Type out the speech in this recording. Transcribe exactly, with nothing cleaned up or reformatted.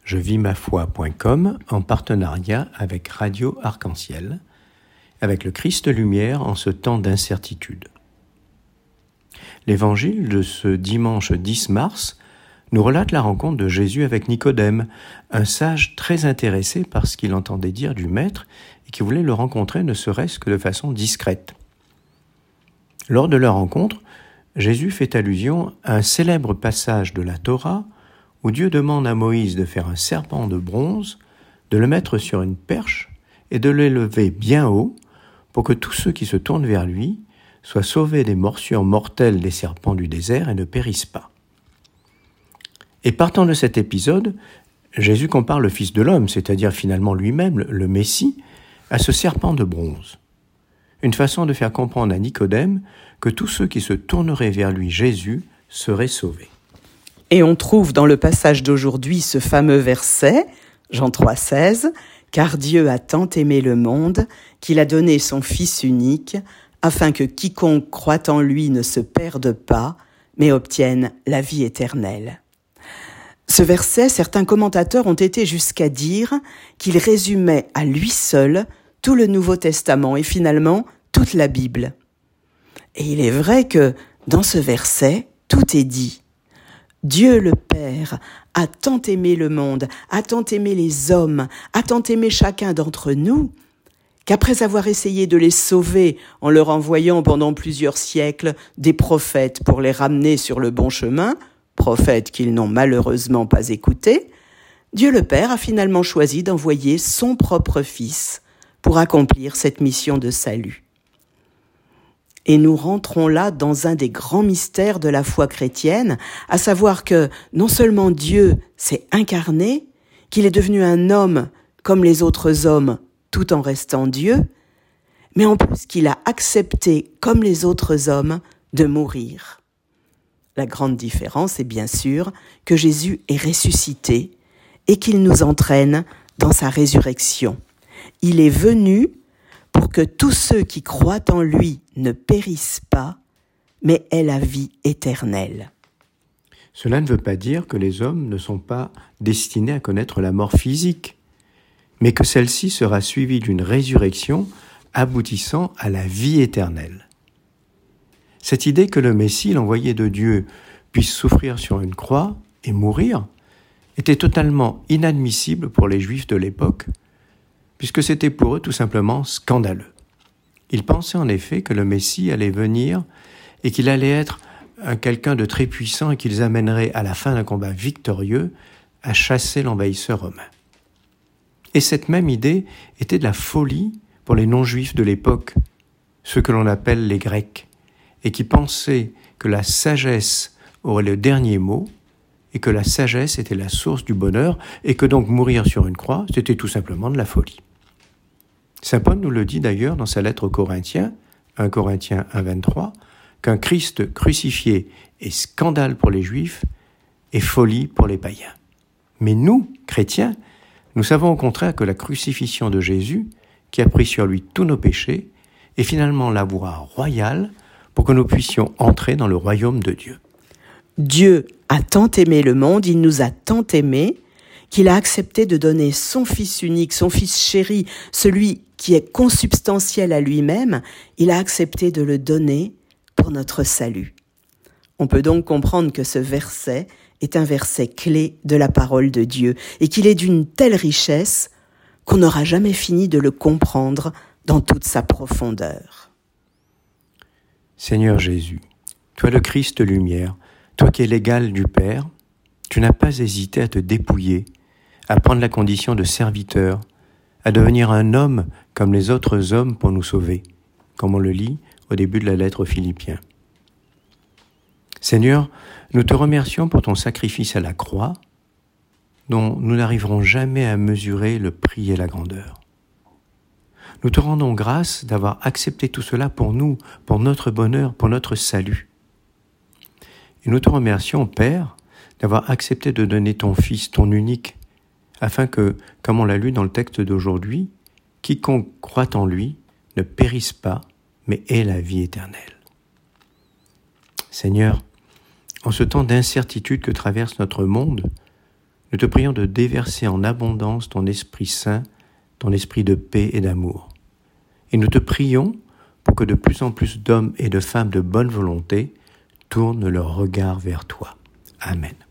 je vis ma foi point com en partenariat avec Radio Arc-en-Ciel, avec le Christ Lumière en ce temps d'incertitude. L'évangile de ce dimanche dix mars nous relate la rencontre de Jésus avec Nicodème, un sage très intéressé par ce qu'il entendait dire du Maître et qui voulait le rencontrer ne serait-ce que de façon discrète. Lors de leur rencontre, Jésus fait allusion à un célèbre passage de la Torah où Dieu demande à Moïse de faire un serpent de bronze, de le mettre sur une perche et de l'élever bien haut pour que tous ceux qui se tournent vers lui soient sauvés des morsures mortelles des serpents du désert et ne périssent pas. Et partant de cet épisode, Jésus compare le Fils de l'homme, c'est-à-dire finalement lui-même, le Messie, à ce serpent de bronze. Une façon de faire comprendre à Nicodème que tous ceux qui se tourneraient vers lui, Jésus, seraient sauvés. Et on trouve dans le passage d'aujourd'hui ce fameux verset, Jean trois seize, « Car Dieu a tant aimé le monde qu'il a donné son Fils unique, afin que quiconque croit en lui ne se perde pas, mais obtienne la vie éternelle. » Ce verset, certains commentateurs ont été jusqu'à dire qu'il résumait à lui seul tout le Nouveau Testament et finalement toute la Bible. Et il est vrai que dans ce verset, tout est dit. Dieu le Père a tant aimé le monde, a tant aimé les hommes, a tant aimé chacun d'entre nous, qu'après avoir essayé de les sauver en leur envoyant pendant plusieurs siècles des prophètes pour les ramener sur le bon chemin, prophètes qu'ils n'ont malheureusement pas écoutés, Dieu le Père a finalement choisi d'envoyer son propre Fils pour accomplir cette mission de salut. Et nous rentrons là dans un des grands mystères de la foi chrétienne, à savoir que non seulement Dieu s'est incarné, qu'il est devenu un homme comme les autres hommes tout en restant Dieu, mais en plus qu'il a accepté comme les autres hommes de mourir. La grande différence est bien sûr que Jésus est ressuscité et qu'il nous entraîne dans sa résurrection. Il est venu pour que tous ceux qui croient en lui ne périssent pas, mais aient la vie éternelle. Cela ne veut pas dire que les hommes ne sont pas destinés à connaître la mort physique, mais que celle-ci sera suivie d'une résurrection aboutissant à la vie éternelle. Cette idée que le Messie, l'envoyé de Dieu, puisse souffrir sur une croix et mourir était totalement inadmissible pour les Juifs de l'époque, puisque c'était pour eux tout simplement scandaleux. Ils pensaient en effet que le Messie allait venir et qu'il allait être un quelqu'un de très puissant et qu'ils amèneraient à la fin d'un combat victorieux à chasser l'envahisseur romain. Et cette même idée était de la folie pour les non-juifs de l'époque, ceux que l'on appelle les Grecs, et qui pensaient que la sagesse aurait le dernier mot et que la sagesse était la source du bonheur et que donc mourir sur une croix, c'était tout simplement de la folie. Saint Paul nous le dit d'ailleurs dans sa lettre aux Corinthiens, premier Corinthiens un vingt-trois, qu'un Christ crucifié est scandale pour les Juifs et folie pour les païens. Mais nous, chrétiens, nous savons au contraire que la crucifixion de Jésus, qui a pris sur lui tous nos péchés, est finalement la voie royale pour que nous puissions entrer dans le royaume de Dieu. Dieu a tant aimé le monde, il nous a tant aimés, qu'il a accepté de donner son Fils unique, son Fils chéri, celui qui est consubstantiel à lui-même, il a accepté de le donner pour notre salut. On peut donc comprendre que ce verset est un verset clé de la parole de Dieu et qu'il est d'une telle richesse qu'on n'aura jamais fini de le comprendre dans toute sa profondeur. Seigneur Jésus, toi le Christ lumière, toi qui es l'égal du Père, tu n'as pas hésité à te dépouiller, à prendre la condition de serviteur, à devenir un homme comme les autres hommes pour nous sauver, comme on le lit au début de la lettre aux Philippiens. Seigneur, nous te remercions pour ton sacrifice à la croix, dont nous n'arriverons jamais à mesurer le prix et la grandeur. Nous te rendons grâce d'avoir accepté tout cela pour nous, pour notre bonheur, pour notre salut. Et nous te remercions, Père, d'avoir accepté de donner ton Fils, ton unique, afin que, comme on l'a lu dans le texte d'aujourd'hui, quiconque croit en lui ne périsse pas, mais ait la vie éternelle. Seigneur, en ce temps d'incertitude que traverse notre monde, Nous te prions de déverser en abondance ton Esprit Saint, ton esprit de paix et d'amour. Et nous te prions pour que de plus en plus d'hommes et de femmes de bonne volonté tournent leur regard vers toi. Amen.